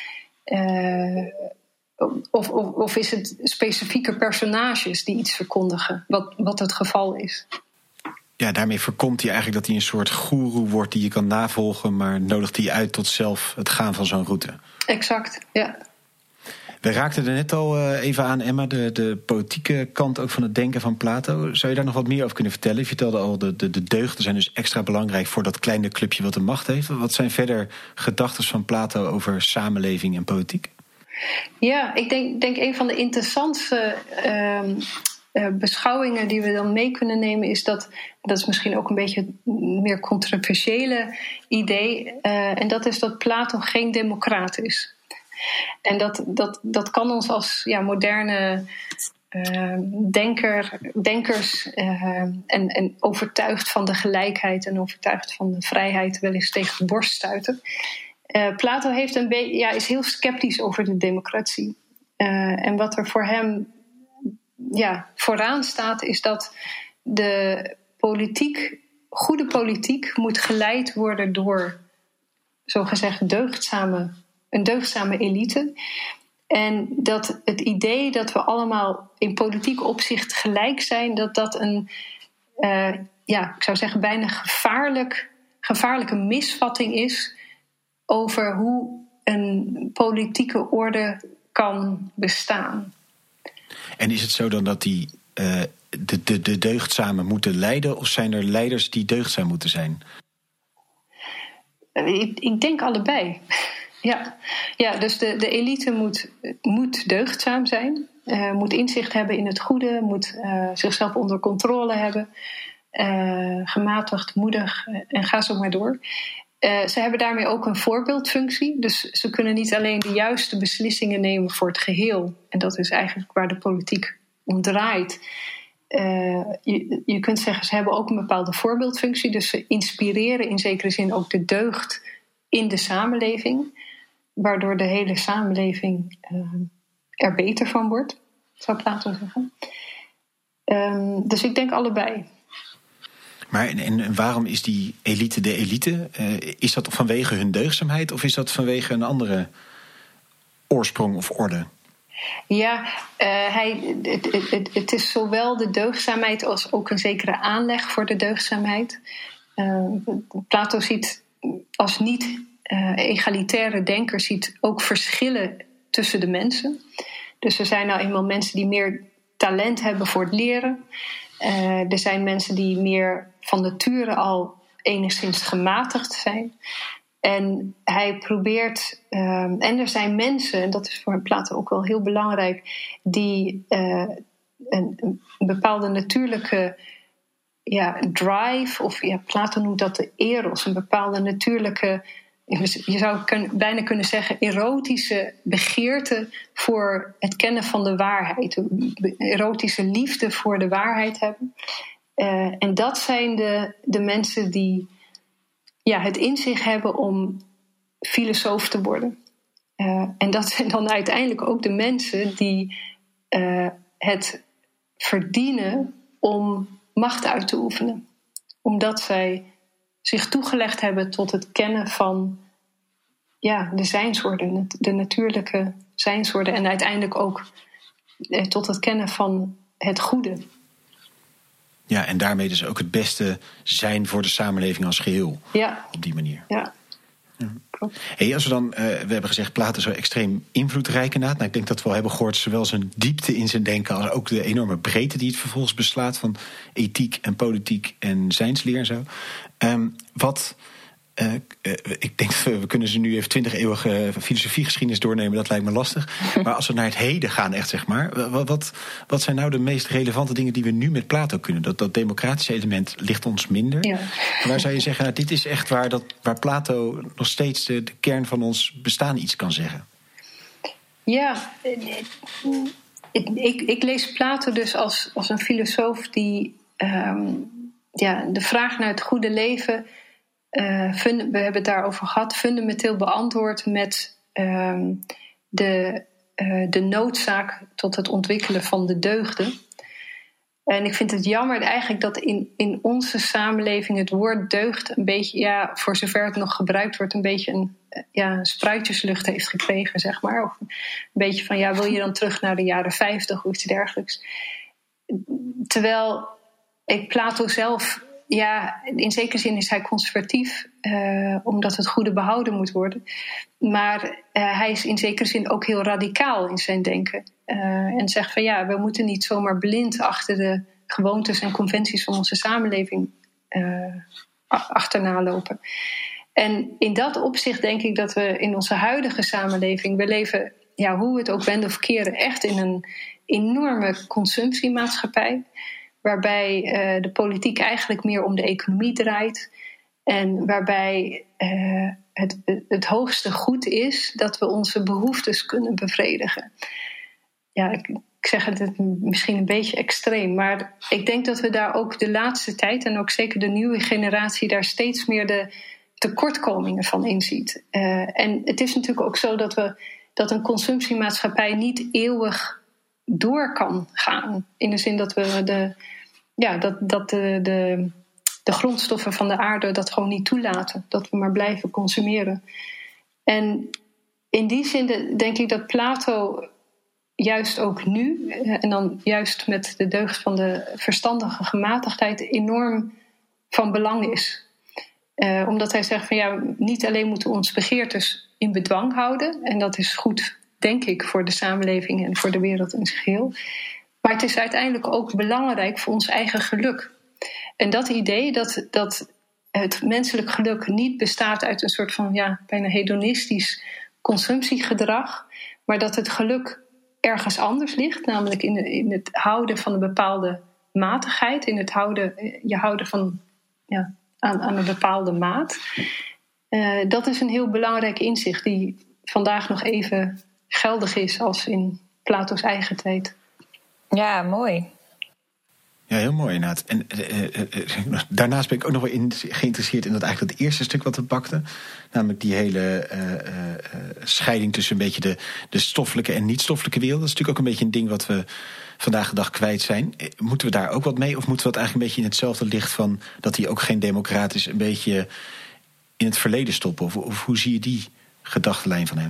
Of is het specifieke personages die iets verkondigen, wat het geval is. Ja, daarmee voorkomt hij eigenlijk dat hij een soort goeroe wordt die je kan navolgen, maar nodigt hij uit tot zelf het gaan van zo'n route. Exact, ja. We raakten er net al even aan, Emma, de politieke kant ook van het denken van Plato. Zou je daar nog wat meer over kunnen vertellen? Je vertelde al, de deugden zijn dus extra belangrijk voor dat kleine clubje wat de macht heeft. Wat zijn verder gedachten van Plato over samenleving en politiek? Ja, ik denk een van de interessantste beschouwingen die we dan mee kunnen nemen is dat is misschien ook een beetje het meer controversiële idee. En dat is dat Plato geen democraat is. En dat kan ons als moderne denkers en overtuigd van de gelijkheid en overtuigd van de vrijheid wel eens tegen de borst stuiten. Plato heeft is heel sceptisch over de democratie. En wat er voor hem vooraan staat is dat de goede politiek moet geleid worden door zogezegd een deugdzame elite. En dat het idee dat we allemaal in politiek opzicht gelijk zijn, dat een, ik zou zeggen, bijna gevaarlijke misvatting is over hoe een politieke orde kan bestaan. En is het zo dan dat die de deugdzamen moeten leiden, of zijn er leiders die deugdzaam moeten zijn? Ik denk allebei. Ja, dus de elite moet deugdzaam zijn, moet inzicht hebben in het goede, moet zichzelf onder controle hebben, gematigd, moedig en ga zo maar door. Ze hebben daarmee ook een voorbeeldfunctie, dus ze kunnen niet alleen de juiste beslissingen nemen voor het geheel, en dat is eigenlijk waar de politiek om draait. Je kunt zeggen, ze hebben ook een bepaalde voorbeeldfunctie, dus ze inspireren in zekere zin ook de deugd in de samenleving, waardoor de hele samenleving er beter van wordt, zou Plato zeggen. Dus ik denk allebei. Maar en waarom is die elite de elite? Is dat vanwege hun deugdzaamheid of is dat vanwege een andere oorsprong of orde? Ja, het is zowel de deugdzaamheid als ook een zekere aanleg voor de deugdzaamheid. Plato ziet als niet-egalitaire denker ziet ook verschillen tussen de mensen. Dus er zijn nou eenmaal mensen die meer talent hebben voor het leren. Er zijn mensen die meer van nature al enigszins gematigd zijn. En hij probeert, en er zijn mensen, en dat is voor Plato ook wel heel belangrijk, die een bepaalde natuurlijke drive, of Plato noemt dat de eros, een bepaalde natuurlijke, je zou bijna kunnen zeggen, erotische begeerte voor het kennen van de waarheid. Erotische liefde voor de waarheid hebben. En dat zijn de mensen die het in zich hebben om filosoof te worden. En dat zijn dan uiteindelijk ook de mensen die het verdienen om macht uit te oefenen. Omdat zij zich toegelegd hebben tot het kennen van de zijnswoorden, de natuurlijke zijnswoorden. En uiteindelijk ook tot het kennen van het goede. Ja, en daarmee dus ook het beste zijn voor de samenleving als geheel. Ja. Op die manier. Ja. Hey, als we dan, we hebben gezegd, Plato is zo extreem invloedrijk inderdaad. Nou, ik denk dat we wel hebben gehoord zowel zijn diepte in zijn denken als ook de enorme breedte die het vervolgens beslaat van ethiek en politiek en zijnsleer en zo. Ik denk, we kunnen ze nu even 20-eeuwige filosofiegeschiedenis doornemen, dat lijkt me lastig. Maar als we naar het heden gaan, echt zeg maar, wat zijn nou de meest relevante dingen die we nu met Plato kunnen? Dat democratische element ligt ons minder. Ja. Waar zou je zeggen, nou, dit is echt waar Plato nog steeds de kern van ons bestaan iets kan zeggen? Ja, ik lees Plato dus als een filosoof die de vraag naar het goede leven, we hebben het daarover gehad, fundamenteel beantwoord met de noodzaak tot het ontwikkelen van de deugden. En ik vind het jammer eigenlijk dat in onze samenleving het woord deugd een beetje, voor zover het nog gebruikt wordt, een beetje een spruitjeslucht heeft gekregen, zeg maar. Of een beetje van, wil je dan terug naar de jaren 50 of iets dergelijks. Terwijl Plato zelf, in zekere zin is hij conservatief, omdat het goede behouden moet worden. Maar hij is in zekere zin ook heel radicaal in zijn denken. En zegt van we moeten niet zomaar blind achter de gewoontes en conventies van onze samenleving achterna lopen. En in dat opzicht denk ik dat we in onze huidige samenleving, we leven, hoe we het ook wenden of keren, echt in een enorme consumptiemaatschappij. Waarbij de politiek eigenlijk meer om de economie draait. En waarbij het hoogste goed is dat we onze behoeftes kunnen bevredigen. Ja, ik zeg het misschien een beetje extreem. Maar ik denk dat we daar ook de laatste tijd, en ook zeker de nieuwe generatie, daar steeds meer de tekortkomingen van inziet. En het is natuurlijk ook zo dat een consumptiemaatschappij niet eeuwig door kan gaan. In de zin dat we de grondstoffen van de aarde dat gewoon niet toelaten. Dat we maar blijven consumeren. En in die zin denk ik dat Plato juist ook nu, en dan juist met de deugd van de verstandige gematigdheid, enorm van belang is. Omdat hij zegt van niet alleen moeten we ons begeertes in bedwang houden. En dat is goed, denk ik, voor de samenleving en voor de wereld in zijn geheel. Maar het is uiteindelijk ook belangrijk voor ons eigen geluk. En dat idee dat het menselijk geluk niet bestaat uit een soort van bijna hedonistisch consumptiegedrag, maar dat het geluk ergens anders ligt, namelijk in het houden van een bepaalde matigheid, in het houden van aan een bepaalde maat. Dat is een heel belangrijk inzicht die vandaag nog even geldig is als in Plato's eigen tijd. Ja, mooi. Ja, heel mooi inderdaad. En daarnaast ben ik ook nog wel geïnteresseerd in dat eigenlijk het eerste stuk wat we pakten. Namelijk die hele scheiding tussen een beetje de stoffelijke en niet-stoffelijke wereld. Dat is natuurlijk ook een beetje een ding wat we vandaag de dag kwijt zijn. Moeten we daar ook wat mee? Of moeten we dat eigenlijk een beetje in hetzelfde licht van dat hij ook geen democraat is, een beetje in het verleden stoppen? Of hoe zie je die gedachtenlijn van hem?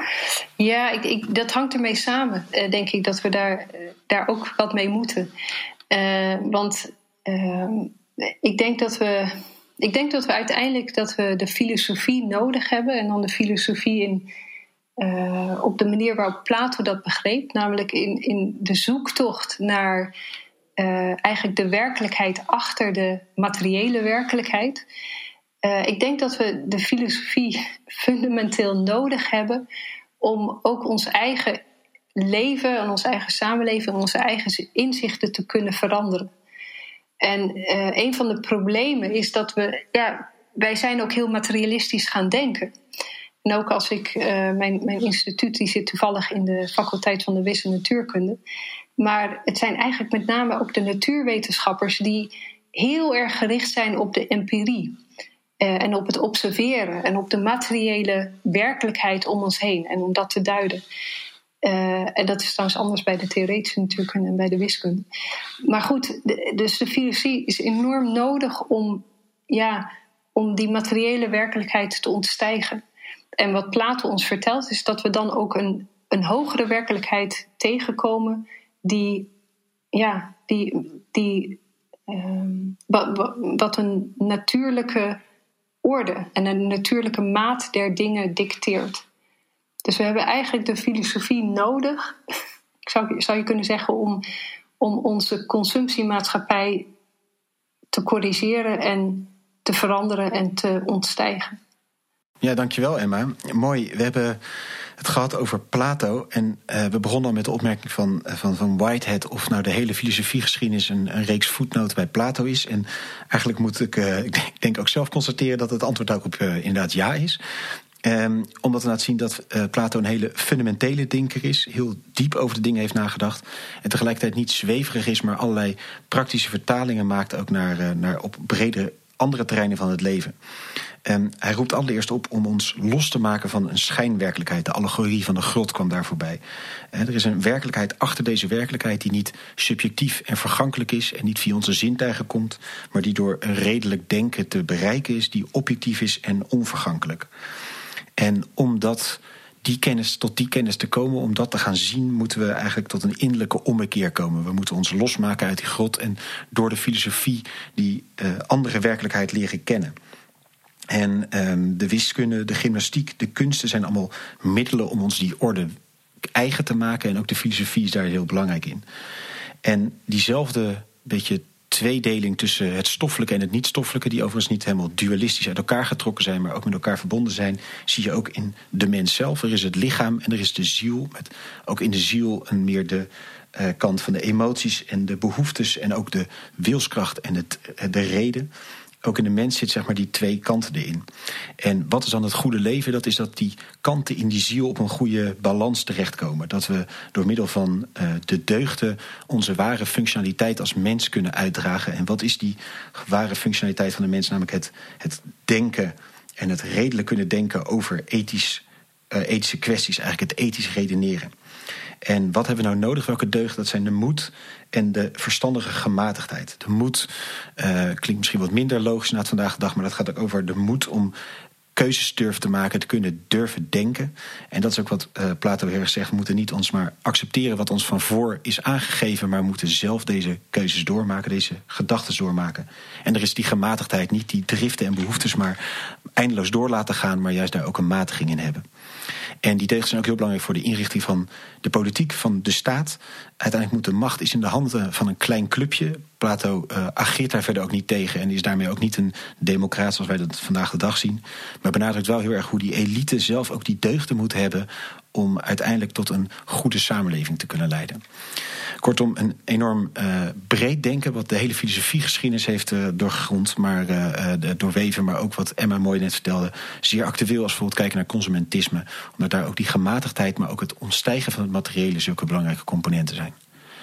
Ja, dat hangt ermee samen, denk ik, dat we daar ook wat mee moeten. Want ik denk dat we uiteindelijk de filosofie nodig hebben. En dan de filosofie op de manier waarop Plato dat begreep. Namelijk in de zoektocht naar eigenlijk de werkelijkheid achter de materiële werkelijkheid. Ik denk dat we de filosofie fundamenteel nodig hebben om ook ons eigen leven en onze eigen samenleving en onze eigen inzichten te kunnen veranderen. En een van de problemen is dat wij zijn ook heel materialistisch gaan denken. En ook als ik, mijn instituut die zit toevallig in de faculteit van de Wis en Natuurkunde. Maar het zijn eigenlijk met name ook de natuurwetenschappers die heel erg gericht zijn op de empirie. En op het observeren en op de materiële werkelijkheid om ons heen en om dat te duiden. En dat is trouwens anders bij de theoretische natuurkunde en bij de wiskunde. Maar goed, dus de filosofie is enorm nodig om die materiële werkelijkheid te ontstijgen. En wat Plato ons vertelt is dat we dan ook een hogere werkelijkheid tegenkomen wat een natuurlijke orde en een natuurlijke maat der dingen dicteert. Dus we hebben eigenlijk de filosofie nodig, zou je kunnen zeggen, om onze consumptiemaatschappij te corrigeren en te veranderen en te ontstijgen. Ja, dankjewel Emma. Mooi, we hebben het gehad over Plato. En we begonnen al met de opmerking van Whitehead of nou de hele filosofiegeschiedenis een reeks voetnoten bij Plato is. En eigenlijk moet ik denk ook zelf constateren dat het antwoord ook op inderdaad ja is. Omdat we laten zien dat Plato een hele fundamentele denker is. Heel diep over de dingen heeft nagedacht. En tegelijkertijd niet zweverig is, maar allerlei praktische vertalingen maakt ook naar op bredere andere terreinen van het leven. Hij roept allereerst op om ons los te maken van een schijnwerkelijkheid. De allegorie van de grot kwam daar voorbij. Er is een werkelijkheid achter deze werkelijkheid die niet subjectief en vergankelijk is en niet via onze zintuigen komt, maar die door een redelijk denken te bereiken is, die objectief is en onvergankelijk. En om tot die kennis te komen, om dat te gaan zien, moeten we eigenlijk tot een innerlijke ommekeer komen. We moeten ons losmaken uit die grot en door de filosofie die andere werkelijkheid leren kennen. En de wiskunde, de gymnastiek, de kunsten zijn allemaal middelen om ons die orde eigen te maken. En ook de filosofie is daar heel belangrijk in. En diezelfde beetje tweedeling tussen het stoffelijke en het niet-stoffelijke, die overigens niet helemaal dualistisch uit elkaar getrokken zijn, maar ook met elkaar verbonden zijn, zie je ook in de mens zelf. Er is het lichaam en er is de ziel. Met ook in de ziel een meer de kant van de emoties en de behoeftes en ook de wilskracht en de reden. Ook in de mens zit zeg maar die twee kanten erin. En wat is dan het goede leven? Dat is dat die kanten in die ziel op een goede balans terechtkomen. Dat we door middel van de deugden onze ware functionaliteit als mens kunnen uitdragen. En wat is die ware functionaliteit van de mens? Namelijk het denken en het redelijk kunnen denken over ethische kwesties. Eigenlijk het ethisch redeneren. En wat hebben we nou nodig? Welke deugden? Dat zijn de moed en de verstandige gematigdheid. De moed klinkt misschien wat minder logisch na het vandaag de dag, maar dat gaat ook over de moed om keuzes durven te maken, te kunnen durven denken. En dat is ook wat Plato heel erg zegt. We moeten niet ons maar accepteren wat ons van voor is aangegeven, maar we moeten zelf deze keuzes doormaken, deze gedachten doormaken. En er is die gematigdheid, niet die driften en behoeftes maar eindeloos door laten gaan, maar juist daar ook een matiging in hebben. En die deugden zijn ook heel belangrijk voor de inrichting van de politiek, van de staat. Uiteindelijk moet de macht is in de handen van een klein clubje. Plato ageert daar verder ook niet tegen en is daarmee ook niet een democraat zoals wij dat vandaag de dag zien. Maar benadrukt wel heel erg hoe die elite zelf ook die deugden moet hebben om uiteindelijk tot een goede samenleving te kunnen leiden. Kortom, een enorm breed denken wat de hele filosofiegeschiedenis heeft doorgrond, maar doorweven, maar ook wat Emma mooi net vertelde, zeer actueel als bijvoorbeeld kijken naar consumentisme, omdat daar ook die gematigdheid, maar ook het ontstijgen van het materiële zulke belangrijke componenten zijn.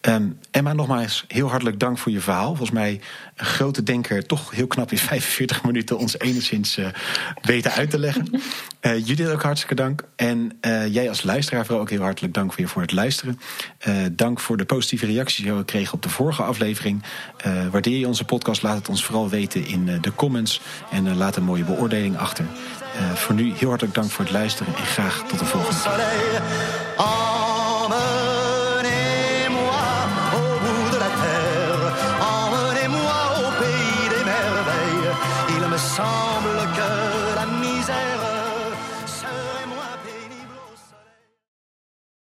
Emma, nogmaals heel hartelijk dank voor je verhaal. Volgens mij een grote denker, toch heel knap in 45 minuten ons enigszins weten uit te leggen. Judith ook hartstikke dank. En jij als luisteraar vooral ook heel hartelijk dank weer voor het luisteren. Dank voor de positieve reacties die we kregen op de vorige aflevering. Waardeer je onze podcast, laat het ons vooral weten in de comments. En laat een mooie beoordeling achter. Voor nu heel hartelijk dank voor het luisteren en graag tot de volgende keer.